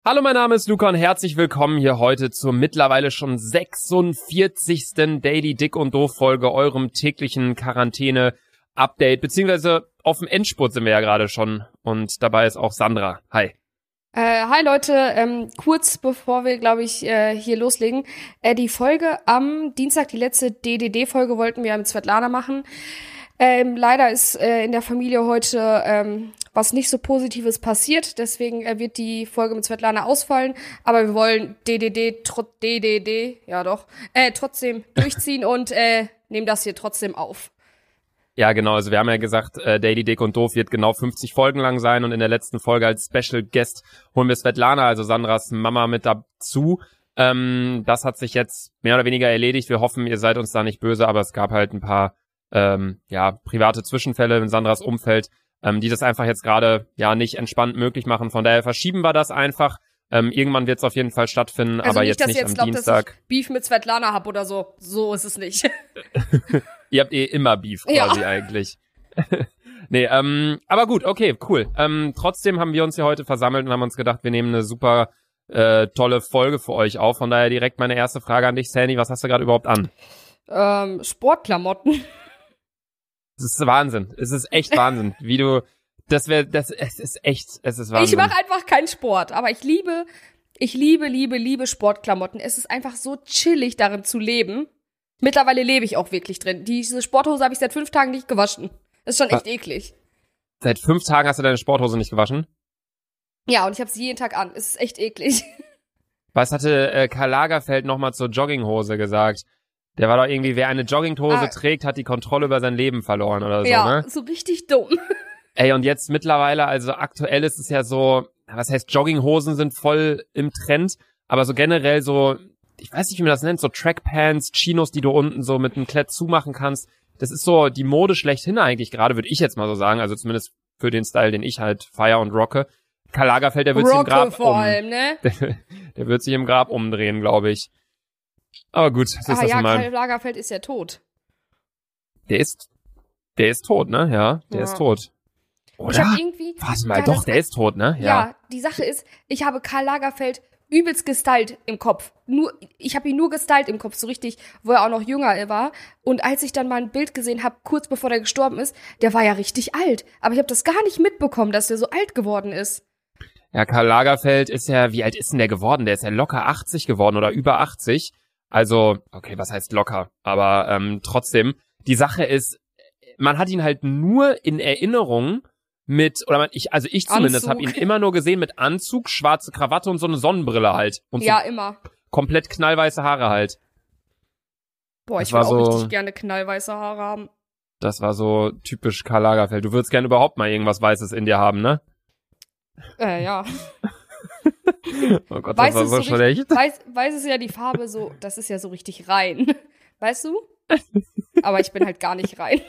Hallo, mein Name ist Luca und herzlich willkommen hier heute zur mittlerweile schon 46. Daily Dick und Doof Folge, eurem täglichen Quarantäne-Update, beziehungsweise auf dem Endspurt sind wir ja gerade schon und dabei ist auch Sandra. Hi. Hi Leute, kurz bevor wir, glaube ich, hier loslegen, die Folge am Dienstag, die letzte DDD-Folge wollten wir mit Svetlana machen. Leider ist in der Familie heute was nicht so Positives passiert, deswegen wird die Folge mit Svetlana ausfallen, aber wir wollen trotzdem durchziehen und nehmen das hier trotzdem auf. Ja, genau, also wir haben ja gesagt, Daily Dick und Doof wird genau 50 Folgen lang sein und in der letzten Folge als Special Guest holen wir Svetlana, also Sandras Mama, mit dazu. Das hat sich jetzt mehr oder weniger erledigt. Wir hoffen, ihr seid uns da nicht böse, aber es gab halt ein paar private Zwischenfälle in Sandras Umfeld, die das einfach jetzt gerade nicht entspannt möglich machen. Von daher verschieben wir das einfach. Irgendwann wird es auf jeden Fall stattfinden, also aber jetzt nicht am Dienstag. Dass ich Beef mit Svetlana hab oder so. So ist es nicht. Ihr habt immer Beef quasi eigentlich. Nee, aber gut, okay, cool. Trotzdem haben wir uns hier heute versammelt und haben uns gedacht, wir nehmen eine super tolle Folge für euch auf. Von daher direkt meine erste Frage an dich, Sandy. Was hast du gerade überhaupt an? Sportklamotten. Es ist Wahnsinn. Es ist echt Wahnsinn, wie du, es ist Wahnsinn. Ich mache einfach keinen Sport, aber ich liebe Sportklamotten. Es ist einfach so chillig, darin zu leben. Mittlerweile lebe ich auch wirklich drin. Diese Sporthose habe ich seit 5 Tagen nicht gewaschen. Das ist schon echt eklig. Seit 5 Tagen hast du deine Sporthose nicht gewaschen? Ja, und ich habe sie jeden Tag an. Es ist echt eklig. Was hatte Karl Lagerfeld nochmal zur Jogginghose gesagt? Der war doch irgendwie, wer eine Jogginghose trägt, hat die Kontrolle über sein Leben verloren oder so, ja, ne? Ja, so richtig dumm. Ey, und jetzt mittlerweile, also aktuell ist es ja so, was heißt, Jogginghosen sind voll im Trend, aber so generell so, ich weiß nicht, wie man das nennt, so Trackpants, Chinos, die du unten so mit einem Klett zumachen kannst. Das ist so die Mode schlechthin eigentlich gerade, würde ich jetzt mal so sagen, also zumindest für den Style, den ich halt feier und rocke. Karl Lagerfeld, der wird sich im Grab vor allem, ne? Der wird sich im Grab umdrehen, glaube ich. Aber gut, das ist das mal. Karl Lagerfeld ist ja tot. Der ist tot, ne? Ja, der ist tot. Oder? Ich hab irgendwie, warte mal, doch, der ist tot, ne? Ja, die Sache ist, ich habe Karl Lagerfeld übelst gestylt im Kopf. Ich habe ihn nur gestylt im Kopf, so richtig, wo er auch noch jünger war. Und als ich dann mal ein Bild gesehen habe, kurz bevor der gestorben ist, der war ja richtig alt. Aber ich habe das gar nicht mitbekommen, dass der so alt geworden ist. Ja, Karl Lagerfeld ist ja, wie alt ist denn der geworden? Der ist ja locker 80 geworden oder über 80. Also, okay, was heißt locker? Aber trotzdem, die Sache ist, man hat ihn halt nur in Erinnerung mit, ich zumindest habe ihn immer nur gesehen mit Anzug, schwarze Krawatte und so eine Sonnenbrille halt. Und ja, so immer. Komplett knallweiße Haare halt. Boah, ich würde auch richtig gerne knallweiße Haare haben. Das war so typisch Karl Lagerfeld. Du würdest gerne überhaupt mal irgendwas Weißes in dir haben, ne? Ja. Oh Gott, das war so schlecht. Weiß ist ja die Farbe so, das ist ja so richtig rein. Weißt du? Aber ich bin halt gar nicht rein.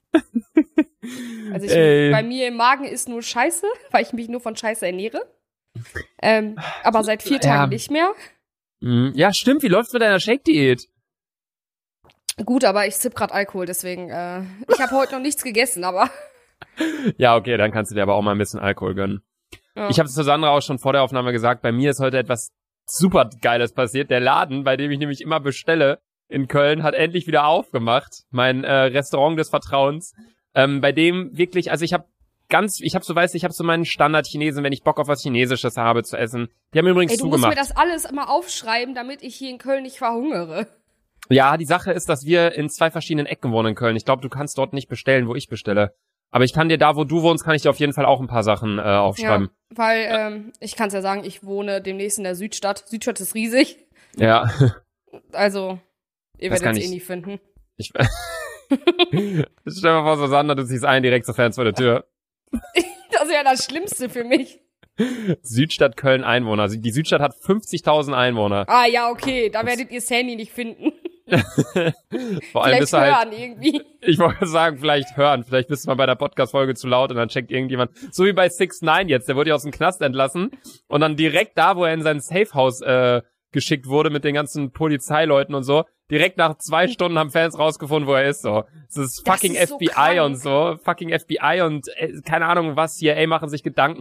Also bei mir im Magen ist nur Scheiße, weil ich mich nur von Scheiße ernähre. Aber seit 4 Tagen nicht mehr. Ja, stimmt. Wie läuft's mit deiner Shake-Diät? Gut, aber ich zipp grad Alkohol, deswegen, ich habe heute noch nichts gegessen, aber. Ja, okay, dann kannst du dir aber auch mal ein bisschen Alkohol gönnen. Ja. Ich habe es zu Sandra auch schon vor der Aufnahme gesagt, bei mir ist heute etwas super Geiles passiert. Der Laden, bei dem ich nämlich immer bestelle in Köln, hat endlich wieder aufgemacht. Mein Restaurant des Vertrauens. Bei dem wirklich, also ich habe so meinen Standard-Chinesen, wenn ich Bock auf was Chinesisches habe zu essen. Die haben übrigens zugemacht. Du musst mir das alles immer aufschreiben, damit ich hier in Köln nicht verhungere. Ja, die Sache ist, dass wir in 2 verschiedenen Ecken wohnen in Köln. Ich glaube, du kannst dort nicht bestellen, wo ich bestelle. Aber ich kann dir da, wo du wohnst, kann ich dir auf jeden Fall auch ein paar Sachen aufschreiben. Ja, weil, ich kann es ja sagen, ich wohne demnächst in der Südstadt. Südstadt ist riesig. Ja. Also, ihr werdet es nie finden. Stell dir mal vor, Susanne, du ziehst ein direkt zur Fans vor der Tür. Das ist ja das Schlimmste für mich. Südstadt Köln Einwohner. Die Südstadt hat 50.000 Einwohner. Ah ja, okay, da werdet ihr Sandy nicht finden. Vor allem vielleicht hören irgendwie. Ich wollte sagen, vielleicht hören. Vielleicht bist du mal bei der Podcast-Folge zu laut und dann checkt irgendjemand. So wie bei 6ix9ine jetzt. Der wurde ja aus dem Knast entlassen. Und dann direkt da, wo er in sein Safehouse geschickt wurde mit den ganzen Polizeileuten und so. Direkt nach 2 Stunden haben Fans rausgefunden, wo er ist, so. Das ist fucking FBI so und so. Fucking FBI und keine Ahnung was, CIA machen sich Gedanken,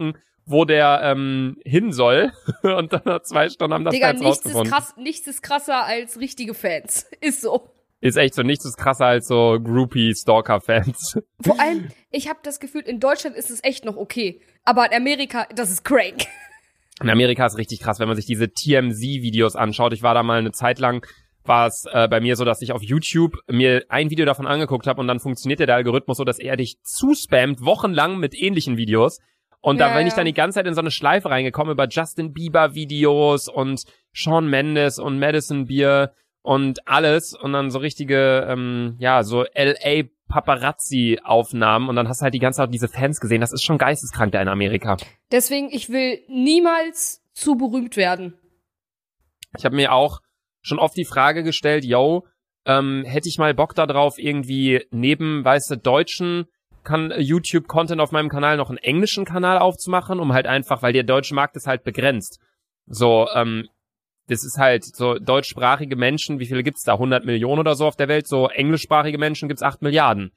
wo der hin soll. Und dann nach 2 Stunden haben das Digga, Fans rausgefunden. nichts ist krasser als richtige Fans. Ist so. Ist echt so, nichts ist krasser als so Groupie-Stalker-Fans. Vor allem, ich habe das Gefühl, in Deutschland ist es echt noch okay. Aber in Amerika, das ist crank. In Amerika ist richtig krass, wenn man sich diese TMZ-Videos anschaut. Ich war da mal eine Zeit lang, war es bei mir so, dass ich auf YouTube mir ein Video davon angeguckt habe und dann funktioniert der Algorithmus so, dass er dich zuspammt, wochenlang mit ähnlichen Videos. Und da bin ich dann die ganze Zeit in so eine Schleife reingekommen über Justin Bieber-Videos und Shawn Mendes und Madison Beer und alles. Und dann so richtige, so LA-Paparazzi-Aufnahmen. Und dann hast du halt die ganze Zeit diese Fans gesehen. Das ist schon geisteskrank da in Amerika. Deswegen, ich will niemals zu berühmt werden. Ich habe mir auch schon oft die Frage gestellt, hätte ich mal Bock da drauf, irgendwie neben, deutschen YouTube-Content auf meinem Kanal noch einen englischen Kanal aufzumachen, um halt einfach, weil der deutsche Markt ist halt begrenzt. So, das ist halt so deutschsprachige Menschen, wie viele gibt's da? 100 Millionen oder so auf der Welt? So englischsprachige Menschen gibt's 8 Milliarden.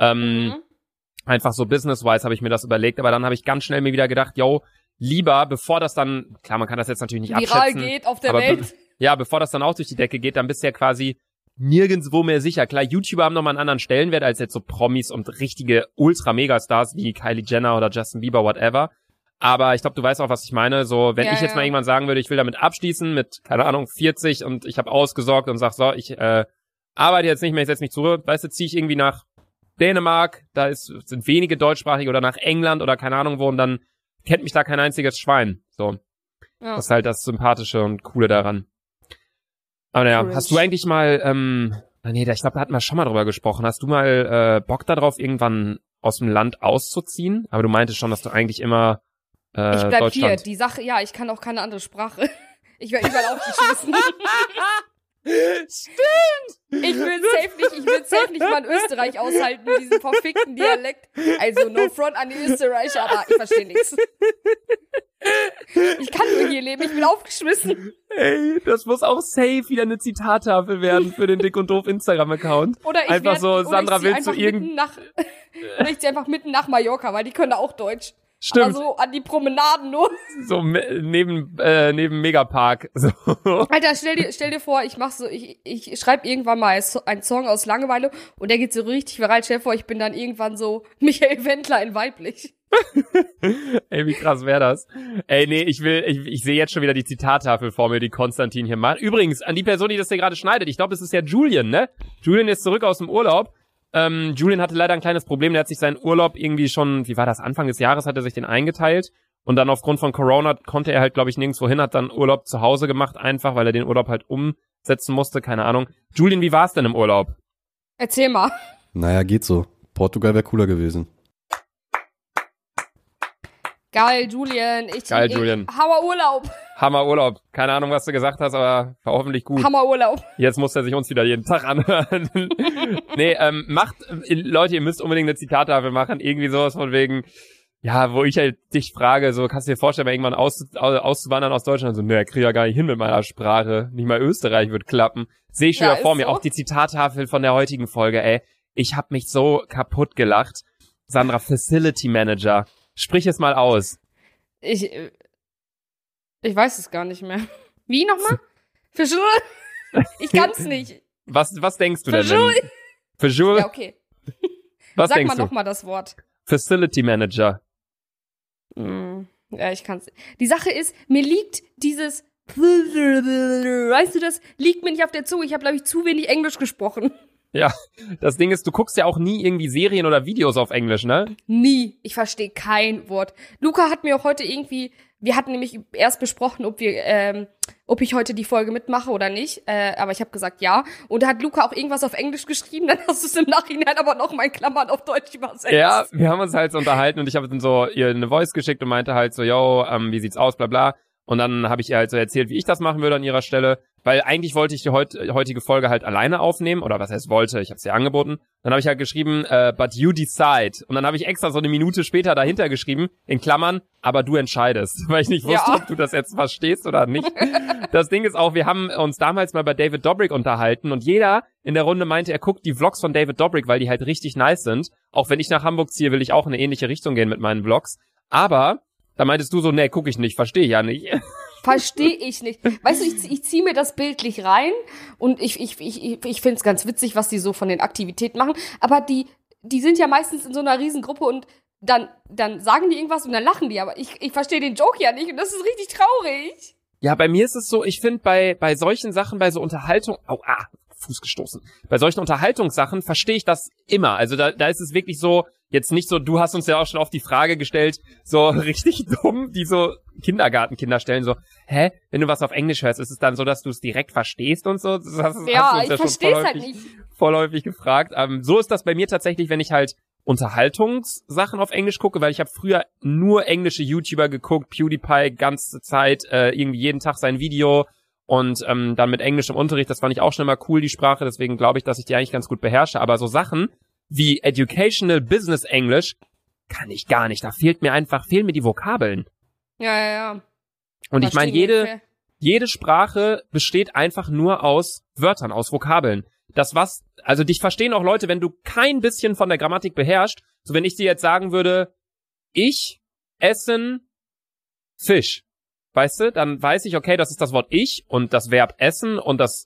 Einfach so business-wise habe ich mir das überlegt, aber dann habe ich ganz schnell mir wieder gedacht, lieber, bevor das dann, klar, man kann das jetzt natürlich nicht abschätzen. Viral geht auf der Welt. Bevor das dann auch durch die Decke geht, dann bist du ja quasi nirgendwo mehr sicher. Klar, YouTuber haben nochmal einen anderen Stellenwert als jetzt so Promis und richtige Ultra-Megastars wie Kylie Jenner oder Justin Bieber, whatever. Aber ich glaube, du weißt auch, was ich meine. So, wenn ich jetzt mal irgendwann sagen würde, ich will damit abschließen mit, keine Ahnung, 40 und ich habe ausgesorgt und sag so, ich arbeite jetzt nicht mehr, ich setze mich zurück, ziehe ich irgendwie nach Dänemark, sind wenige deutschsprachige oder nach England oder keine Ahnung wo und dann kennt mich da kein einziges Schwein. So. Ja. Das ist halt das Sympathische und Coole daran. Aber naja, hast du eigentlich mal, ich glaube, da hatten wir schon mal drüber gesprochen. Hast du mal Bock darauf, irgendwann aus dem Land auszuziehen? Aber du meintest schon, dass du eigentlich immer ich bleib hier. Die Sache, ich kann auch keine andere Sprache. Ich werde überall aufgeschmissen. Stimmt! Ich will safe nicht mal in Österreich aushalten mit diesem verfickten Dialekt. Also no front an die Österreicher, aber ich verstehe nichts. Ich kann nur hier leben, ich bin aufgeschmissen. Ey, das muss auch safe wieder eine Zitattafel werden für den Dick und Doof Instagram-Account. Oder ich einfach so, Sandra will zu oder ich zieh einfach mitten nach Mallorca, weil die können da auch Deutsch. Stimmt. Aber so an die Promenaden nur. So neben Megapark. So. Alter, stell dir vor, ich schreibe irgendwann mal einen Song aus Langeweile und der geht so richtig viral. Stell dir vor, ich bin dann irgendwann so Michael Wendler in weiblich. Ey, wie krass wäre das? Ey, nee, ich sehe jetzt schon wieder die Zitattafel vor mir, die Konstantin hier macht. Übrigens, an die Person, die das hier gerade schneidet, ich glaube, es ist ja Julian, ne? Julian ist zurück aus dem Urlaub. Julian hatte leider ein kleines Problem, der hat sich seinen Urlaub irgendwie schon, wie war das, Anfang des Jahres hat er sich den eingeteilt und dann aufgrund von Corona konnte er halt, glaube ich, nirgendwo hin, hat dann Urlaub zu Hause gemacht einfach, weil er den Urlaub halt umsetzen musste, keine Ahnung. Julian, wie war's denn im Urlaub? Erzähl mal. Naja, geht so. Portugal wäre cooler gewesen. Geil, Julian. Julian. Hammer Urlaub. Keine Ahnung, was du gesagt hast, aber war hoffentlich gut. Hammer Urlaub. Jetzt muss er sich uns wieder jeden Tag anhören. Nee, Leute, ihr müsst unbedingt eine Zitattafel machen. Irgendwie sowas von wegen, wo ich halt dich frage, so, kannst du dir vorstellen, mal irgendwann auszuwandern aus Deutschland? So, ne, krieg ich ja gar nicht hin mit meiner Sprache. Nicht mal Österreich wird klappen. Sehe ich schon wieder vor mir. So. Auch die Zitattafel von der heutigen Folge, ey. Ich hab mich so kaputt gelacht. Sandra, Facility Manager. Sprich es mal aus. Ich weiß es gar nicht mehr. Wie nochmal? Ich kann's nicht. Was denkst du denn? Ja, okay. Sag mal nochmal das Wort. Facility Manager. Ja, ich kann's nicht. Die Sache ist, mir liegt dieses weißt du, das liegt mir nicht auf der Zunge. Ich habe, glaube ich, zu wenig Englisch gesprochen. Ja, das Ding ist, du guckst ja auch nie irgendwie Serien oder Videos auf Englisch, ne? Nie. Ich verstehe kein Wort. Luca hat mir auch heute wir hatten nämlich erst besprochen, ob ich heute die Folge mitmache oder nicht. Aber ich habe gesagt, ja. Und da hat Luca auch irgendwas auf Englisch geschrieben, dann hast du es im Nachhinein aber noch mal in Klammern auf Deutsch übersetzt. Ja, wir haben uns halt so unterhalten und ich habe dann so ihr eine Voice geschickt und meinte halt so, wie sieht's aus, bla bla. Und dann habe ich ihr halt so erzählt, wie ich das machen würde an ihrer Stelle. Weil eigentlich wollte ich die heutige Folge halt alleine aufnehmen. Oder was heißt wollte, ich habe es ihr angeboten. Dann habe ich halt geschrieben, but you decide. Und dann habe ich extra so eine Minute später dahinter geschrieben, in Klammern, aber du entscheidest. Weil ich nicht wusste, ob du das jetzt verstehst oder nicht. Das Ding ist auch, wir haben uns damals mal bei David Dobrik unterhalten. Und jeder in der Runde meinte, er guckt die Vlogs von David Dobrik, weil die halt richtig nice sind. Auch wenn ich nach Hamburg ziehe, will ich auch in eine ähnliche Richtung gehen mit meinen Vlogs. Aber Da meintest du so, nee, guck ich nicht, verstehe ich ja nicht. Verstehe ich nicht. Weißt du, ich ziehe mir das bildlich rein und ich finde es ganz witzig, was die so von den Aktivitäten machen. Aber die sind ja meistens in so einer Riesengruppe und dann sagen die irgendwas und dann lachen die. Aber ich verstehe den Joke ja nicht und das ist richtig traurig. Ja, bei mir ist es so, ich finde bei solchen Sachen, bei so Unterhaltung, Fuß gestoßen. Bei solchen Unterhaltungssachen verstehe ich das immer. Also da ist es wirklich so, jetzt nicht so, du hast uns ja auch schon oft die Frage gestellt, so richtig dumm, die so Kindergartenkinder stellen, so, wenn du was auf Englisch hörst, ist es dann so, dass du es direkt verstehst und so? Das Ja, ich verstehe es halt nicht. Voll häufig gefragt. So ist das bei mir tatsächlich, wenn ich halt Unterhaltungssachen auf Englisch gucke, weil ich habe früher nur englische YouTuber geguckt, PewDiePie ganze Zeit, irgendwie jeden Tag sein Video und dann mit englischem Unterricht, das fand ich auch schon immer cool, die Sprache, deswegen glaube ich, dass ich die eigentlich ganz gut beherrsche, aber so Sachen wie Educational Business English kann ich gar nicht, da fehlen mir die Vokabeln. Ja. Und ich meine, jede Sprache besteht einfach nur aus Wörtern, aus Vokabeln. Also dich verstehen auch Leute, wenn du kein bisschen von der Grammatik beherrschst. So, wenn ich dir jetzt sagen würde, ich essen Fisch, weißt du, dann weiß ich, okay, das ist das Wort ich und das Verb essen und das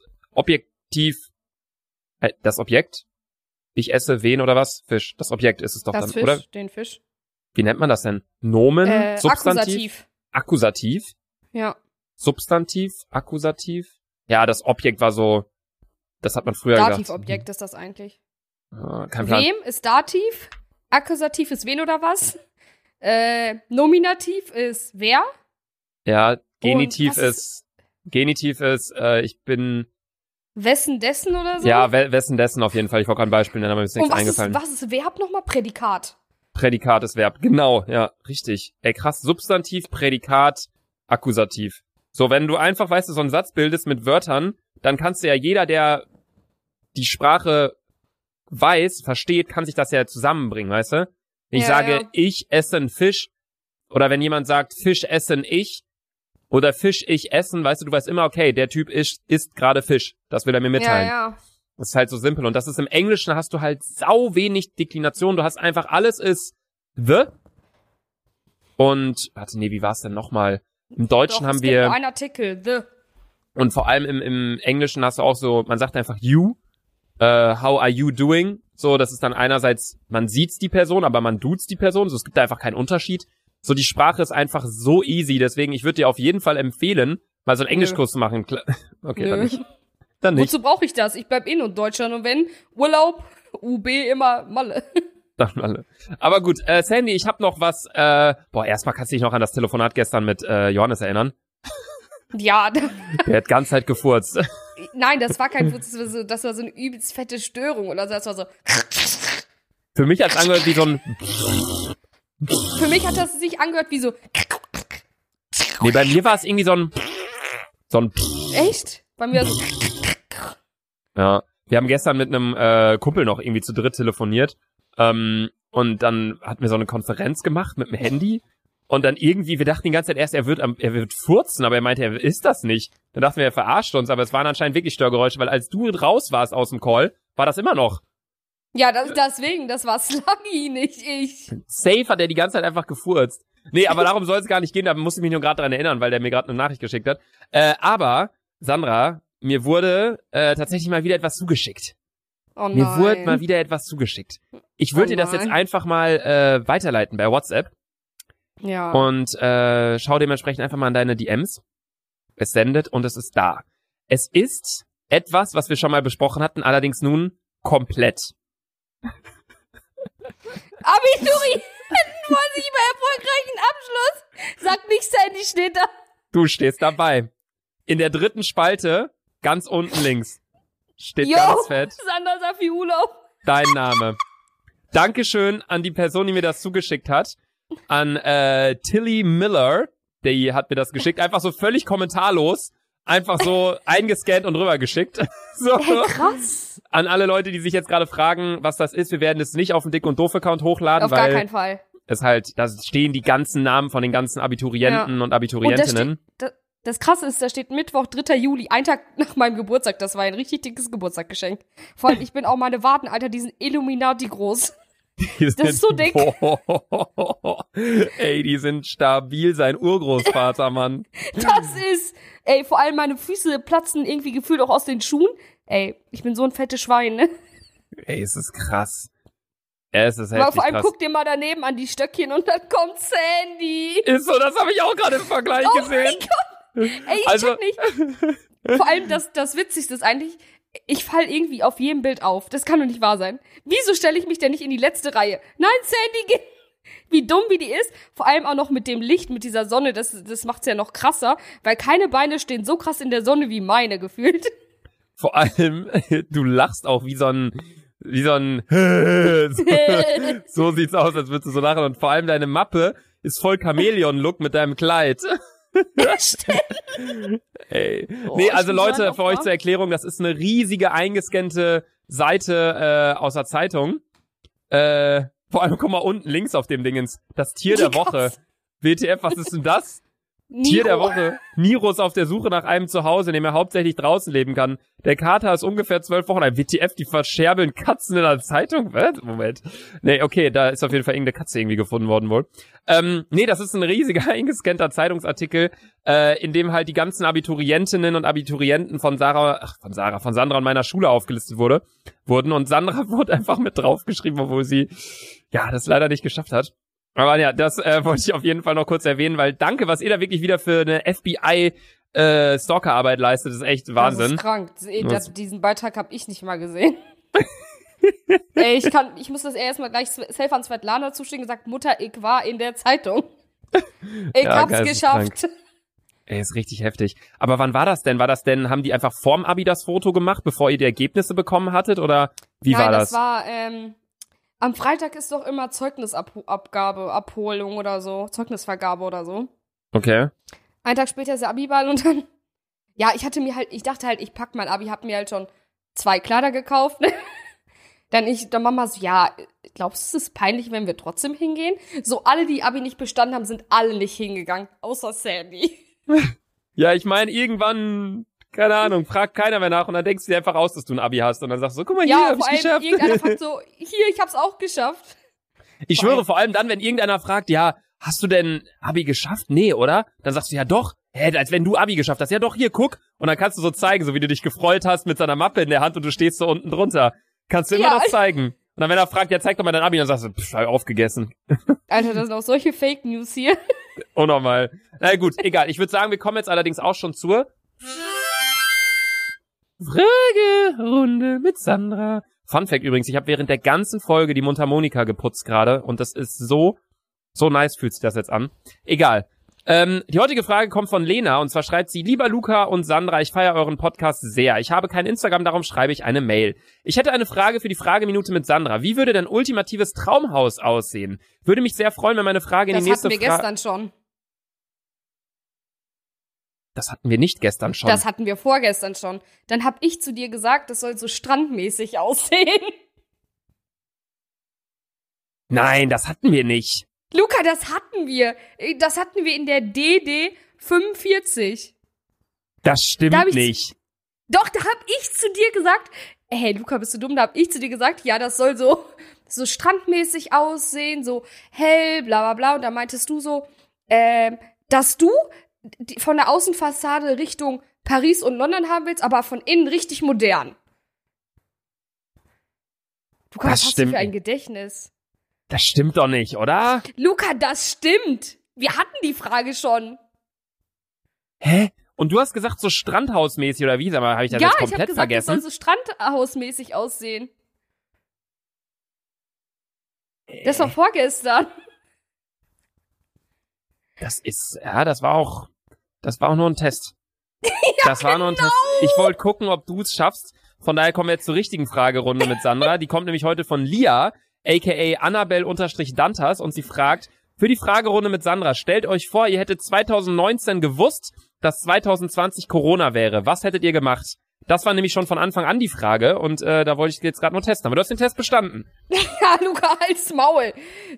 das Objekt. Ich esse wen oder was? Fisch. Das Objekt ist es doch das dann, Fisch, oder? Den Fisch. Wie nennt man das denn? Nomen, Substantiv? Akkusativ. Ja. Substantiv, Akkusativ. Ja, das Objekt war so, das hat man früher gedacht. Dativobjekt ist das eigentlich. Kein Plan. Wem ist Dativ? Akkusativ ist wen oder was? Nominativ ist wer? Ja, Genitiv ist, ich bin... Wessen dessen oder so? Ja, wessen dessen auf jeden Fall. Ich wollte gerade ein Beispiel nennen, aber mir ist nichts eingefallen. Was ist Verb nochmal? Prädikat. Prädikat ist Verb. Genau, ja, richtig. Ey, krass. Substantiv, Prädikat, Akkusativ. So, wenn du einfach, weißt du, so einen Satz bildest mit Wörtern, dann kannst du ja jeder, der die Sprache weiß, versteht, kann sich das ja zusammenbringen, weißt du? Wenn ich sage, ich esse einen Fisch, oder wenn jemand sagt, Fisch essen ich, oder Fisch ich essen, weißt du weißt immer, okay, der Typ isst gerade Fisch. Das will er mir mitteilen. Ja. Das ist halt so simpel. Und das ist im Englischen, hast du halt sau wenig Deklination. Du hast einfach, alles ist the. Und, wie war's denn nochmal? Im Deutschen haben wir... Es gibt nur einen Artikel, the. Und vor allem im Englischen hast du auch so, man sagt einfach you. How are you doing? So, das ist dann einerseits, man sieht's die Person, aber man duzt die Person. So, es gibt da einfach keinen Unterschied. So, die Sprache ist einfach so easy. Deswegen, ich würde dir auf jeden Fall empfehlen, mal so einen Englischkurs zu machen. Okay, dann nicht. Dann nicht. Wozu brauche ich das? Ich bleib in Deutschland und wenn, Urlaub, UB immer Malle. Dann Malle. Aber gut, Sandy, ich habe noch was, erstmal kannst du dich noch an das Telefonat gestern mit Johannes erinnern? Ja. Der hat ganze Zeit gefurzt. Nein, das war kein Furz, das war so eine übelst fette Störung oder so. Das war so. Für mich hat's angehört wie so ein... Für mich hat das sich angehört wie so... Nee, bei mir war es irgendwie so ein... Echt? Bei mir so... Ja, wir haben gestern mit einem Kumpel noch irgendwie zu dritt telefoniert. Und dann hatten wir so eine Konferenz gemacht mit dem Handy. Und dann irgendwie, wir dachten die ganze Zeit erst, er wird furzen, aber er meinte, er ist das nicht. Dann dachten wir, er verarscht uns, aber es waren anscheinend wirklich Störgeräusche, weil als du raus warst aus dem Call, war das immer noch. Ja, deswegen, das war Sluggy, nicht ich. Safe hat er die ganze Zeit einfach gefurzt. Nee, aber darum soll es gar nicht gehen, da musste ich mich nur gerade dran erinnern, weil der mir gerade eine Nachricht geschickt hat. Aber, Sandra, mir wurde tatsächlich mal wieder etwas zugeschickt. Oh nein. Mir wurde mal wieder etwas zugeschickt. Ich würde dir das jetzt einfach mal weiterleiten bei WhatsApp. Ja. Und schau dementsprechend einfach mal in deine DMs. Es sendet und es ist da. Es ist etwas, was wir schon mal besprochen hatten, allerdings nun komplett. Abiturien wollen sich über erfolgreichen Abschluss. Sag nicht, Sandy steht da. Du stehst dabei. In der 3. Spalte, ganz unten links, steht ganz fett Sandra Safiulo. dein Name. Dankeschön an die Person, die mir das zugeschickt hat. An Tilly Miller, die hat mir das geschickt. Einfach so völlig kommentarlos. Einfach so eingescannt und rübergeschickt. So. Hey, krass. An alle Leute, die sich jetzt gerade fragen, was das ist. Wir werden es nicht auf dem Dick- und Doof-Account hochladen, Auf weil gar keinen Fall. es halt, da stehen die ganzen Namen von den ganzen Abiturienten und Abiturientinnen. Und das Krasse ist, da steht Mittwoch, 3. Juli, ein Tag nach meinem Geburtstag. Das war ein richtig dickes Geburtstagsgeschenk. Vor allem, ich bin auch meine Waden, Alter, die sind Illuminati groß. Das ist so dick. Boah, ey, die sind stabil, sein Urgroßvater, Mann. Vor allem meine Füße platzen irgendwie gefühlt auch aus den Schuhen. Ey, ich bin so ein fettes Schwein, ne? Ey, es ist krass. Es ist heftig Aber vor allem krass. Guck dir mal daneben an die Stöckchen und dann kommt Sandy. Ist so, das habe ich auch gerade im Vergleich gesehen. Oh mein Gott. Ey, ich check nicht. Vor allem das Witzigste ist eigentlich, ich fall irgendwie auf jedem Bild auf. Das kann doch nicht wahr sein. Wieso stelle ich mich denn nicht in die letzte Reihe? Nein, Sandy, wie dumm wie die ist. Vor allem auch noch mit dem Licht, mit dieser Sonne. Das macht's ja noch krasser, weil keine Beine stehen so krass in der Sonne wie meine gefühlt. Vor allem, du lachst auch wie so ein so sieht's aus, als würdest du so lachen. Und vor allem deine Mappe ist voll Chamäleon-Look mit deinem Kleid. Ey. Nee, also Leute, für euch zur Erklärung, das ist eine riesige eingescannte Seite aus der Zeitung. Vor allem, guck mal unten links auf dem Dingens. Das Tier der Woche. WTF, was ist denn das? Niro. Tier der Woche. Niro ist auf der Suche nach einem Zuhause, in dem er hauptsächlich draußen leben kann. Der Kater ist ungefähr 12 Wochen alt. WTF, die verscherbeln Katzen in der Zeitung? Was? Moment. Nee, okay, da ist auf jeden Fall irgendeine Katze irgendwie gefunden worden wohl. Nee, das ist ein riesiger eingescannter Zeitungsartikel, in dem halt die ganzen Abiturientinnen und Abiturienten von Sandra und meiner Schule aufgelistet wurden. Und Sandra wurde einfach mit draufgeschrieben, obwohl sie, ja, das leider nicht geschafft hat. Aber ja, das wollte ich auf jeden Fall noch kurz erwähnen, weil danke, was ihr da wirklich wieder für eine FBI-Stalker-Arbeit leistet, ist echt Wahnsinn. Das ist krank. Diesen Beitrag habe ich nicht mal gesehen. Ey, ich muss das erstmal gleich safe an Svetlana zuschicken und gesagt, Mutter, ich war in der Zeitung. Ich hab's geschafft. Ey, ist richtig heftig. Aber wann war das denn? Haben die einfach vorm Abi das Foto gemacht, bevor ihr die Ergebnisse bekommen hattet? Oder wie war das? Nein, das war, am Freitag ist doch immer Abholung oder so, Zeugnisvergabe oder so. Okay. Einen Tag später ist der Abi-Ball und dann, ja, ich dachte halt, ich pack mein Abi, hab mir halt schon 2 Kleider gekauft. Dann Mama so, ja, glaubst du, es ist peinlich, wenn wir trotzdem hingehen? So, alle, die Abi nicht bestanden haben, sind alle nicht hingegangen, außer Sandy. Ja, ich meine, irgendwann, keine Ahnung, fragt keiner mehr nach und dann denkst du dir einfach aus, dass du ein Abi hast und dann sagst du so, guck mal, hier, hab ich geschafft. Ja, irgendeiner fragt so, hier, ich hab's auch geschafft. Ich schwöre, vor allem dann, wenn irgendeiner fragt, ja, hast du denn Abi geschafft? Nee, oder? Dann sagst du, ja doch. Hä, als wenn du Abi geschafft hast. Ja doch, hier, guck. Und dann kannst du so zeigen, so wie du dich gefreut hast mit seiner Mappe in der Hand und du stehst so unten drunter. Kannst du immer das zeigen. Und dann, wenn er fragt, ja, zeig doch mal dein Abi, dann sagst du, hab aufgegessen. Alter, das sind auch solche Fake News hier. Unnormal. Na gut, egal. Ich würde sagen, wir kommen jetzt allerdings auch schon zur Fragerunde mit Sandra. Fun Fact übrigens, ich habe während der ganzen Folge die Mundharmonika geputzt gerade und das ist so nice fühlt sich das jetzt an. Egal. Die heutige Frage kommt von Lena und zwar schreibt sie, lieber Luca und Sandra, ich feiere euren Podcast sehr. Ich habe kein Instagram, darum schreibe ich eine Mail. Ich hätte eine Frage für die Frageminute mit Sandra. Wie würde dein ultimatives Traumhaus aussehen? Würde mich sehr freuen, wenn meine Frage in die nächste Frage... Das hatten wir gestern schon. Das hatten wir nicht gestern schon. Das hatten wir vorgestern schon. Dann hab ich zu dir gesagt, das soll so strandmäßig aussehen. Nein, das hatten wir nicht. Luca, das hatten wir. Das hatten wir in der DD 45. Das stimmt nicht. Doch, da hab ich zu dir gesagt, hey Luca, bist du dumm? Da hab ich zu dir gesagt, ja, das soll so strandmäßig aussehen, so hell, bla bla bla. Und da meintest du so, dass du von der Außenfassade Richtung Paris und London haben willst, aber von innen richtig modern. Luca, was hast du für ein Gedächtnis? Das stimmt doch nicht, oder? Luca, das stimmt. Wir hatten die Frage schon. Hä? Und du hast gesagt, so strandhausmäßig oder wie? Sag mal, habe ich das jetzt komplett vergessen? Ja, ich habe gesagt, das soll so strandhausmäßig aussehen. Das war vorgestern. Das war auch nur ein Test. Ja, das war nur ein Test. Ich wollte gucken, ob du es schaffst. Von daher kommen wir jetzt zur richtigen Fragerunde mit Sandra. Die kommt nämlich heute von Lia, aka Annabelle-Dantas, und sie fragt, für die Fragerunde mit Sandra, stellt euch vor, ihr hättet 2019 gewusst, dass 2020 Corona wäre. Was hättet ihr gemacht? Das war nämlich schon von Anfang an die Frage und da wollte ich jetzt gerade nur testen. Aber du hast den Test bestanden. Ja, Luca, halt's Maul.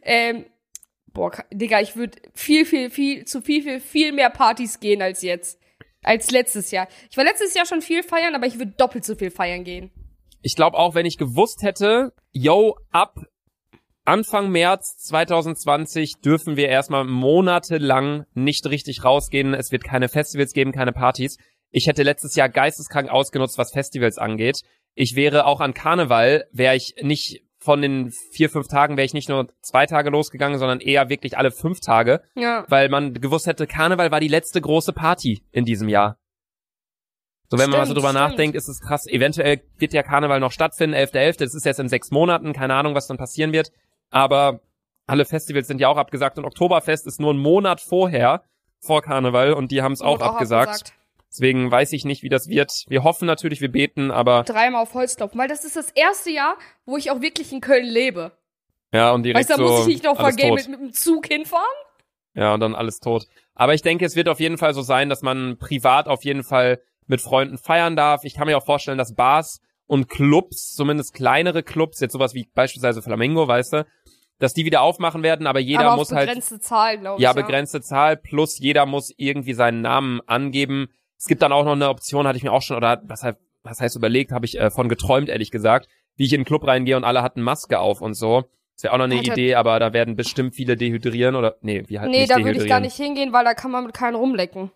Digga, ich würde viel mehr Partys gehen als jetzt. Als letztes Jahr. Ich war letztes Jahr schon viel feiern, aber ich würde doppelt so viel feiern gehen. Ich glaube auch, wenn ich gewusst hätte, yo, ab Anfang März 2020 dürfen wir erstmal monatelang nicht richtig rausgehen. Es wird keine Festivals geben, keine Partys. Ich hätte letztes Jahr geisteskrank ausgenutzt, was Festivals angeht. Ich wäre auch an Karneval, wäre ich nicht von den 4-5 Tagen, wäre ich nicht nur 2 Tage losgegangen, sondern eher wirklich alle 5 Tage. Ja. Weil man gewusst hätte, Karneval war die letzte große Party in diesem Jahr. So, wenn man mal so drüber nachdenkt, ist es krass. Eventuell wird ja Karneval noch stattfinden, 11.11. Das ist jetzt in 6 Monaten, keine Ahnung, was dann passieren wird. Aber alle Festivals sind ja auch abgesagt und Oktoberfest ist nur einen Monat vor Karneval und die haben es auch abgesagt. Deswegen weiß ich nicht, wie das wird. Wir hoffen natürlich, wir beten, aber... 3-mal auf Holz klopfen, weil das ist das erste Jahr, wo ich auch wirklich in Köln lebe. Ja, und direkt weißt, da so muss ich nicht noch vergehen mit dem Zug hinfahren? Ja, und dann alles tot. Aber ich denke, es wird auf jeden Fall so sein, dass man privat auf jeden Fall mit Freunden feiern darf. Ich kann mir auch vorstellen, dass Bars und Clubs, zumindest kleinere Clubs, jetzt sowas wie beispielsweise Flamingo, weißt du, dass die wieder aufmachen werden, aber jeder muss halt... begrenzte Zahl, glaube ich. Ja, begrenzte Zahl, plus jeder muss irgendwie seinen Namen angeben. Es gibt dann auch noch eine Option, hatte ich mir auch schon, oder was heißt überlegt, habe ich von geträumt, ehrlich gesagt, wie ich in den Club reingehe und alle hatten Maske auf und so. Das wäre auch noch eine Idee, aber da werden bestimmt viele dehydrieren oder, nicht da dehydrieren. würde ich gar nicht hingehen, weil da kann man mit keinem rumlecken.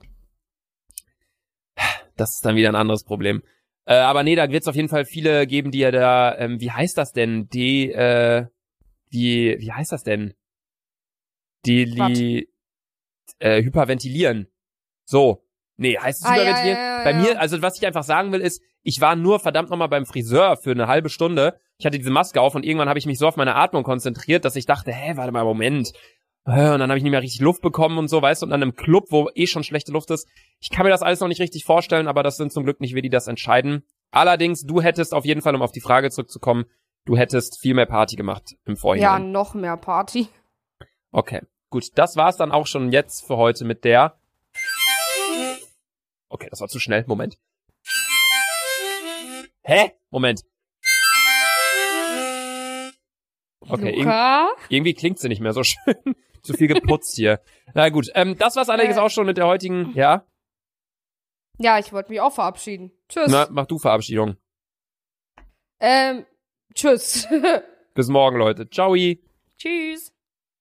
Das ist dann wieder ein anderes Problem. Aber nee, da wird es auf jeden Fall viele geben, die ja da, wie heißt das denn? Wie heißt das denn? Hyperventilieren. So. Nee, heißt es hyperventilieren? Ja. Bei mir, also was ich einfach sagen will, ist, ich war nur verdammt nochmal beim Friseur für eine halbe Stunde. Ich hatte diese Maske auf und irgendwann habe ich mich so auf meine Atmung konzentriert, dass ich dachte, warte mal, Moment. Und dann habe ich nicht mehr richtig Luft bekommen und so, weißt du, und dann im Club, wo schon schlechte Luft ist. Ich kann mir das alles noch nicht richtig vorstellen, aber das sind zum Glück nicht wir, die das entscheiden. Allerdings, du hättest auf jeden Fall, um auf die Frage zurückzukommen, du hättest viel mehr Party gemacht im Vorhinein. Ja, noch mehr Party. Okay, gut. Das war's dann auch schon jetzt für heute mit der... Okay, das war zu schnell. Moment. Hä? Moment. Okay, irgendwie klingt sie nicht mehr so schön. Zu viel geputzt hier. Na gut, das war's allerdings auch schon mit der heutigen... Ja? Ja, ich wollte mich auch verabschieden. Tschüss. Na, mach du Verabschiedung. Tschüss. Bis morgen, Leute. Ciao. Tschüss.